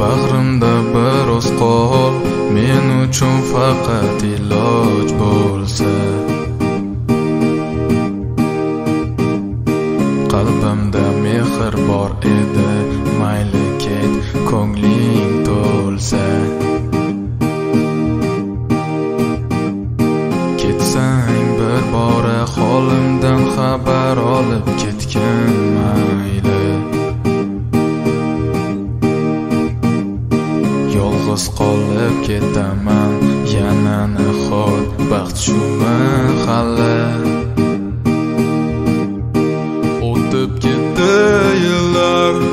Bag'rimda biroz qol, men uchun faqat iloj bo'lsa. Qalbimda mehr bor edi, mayli ket, ko'ngling to'lsa. Ketsang bir bora holimdan xabar olib ketgin mayli. Yolg'iz qolib ketaman, yana nahot baxt shumi hali. O'tib ketdi yillar,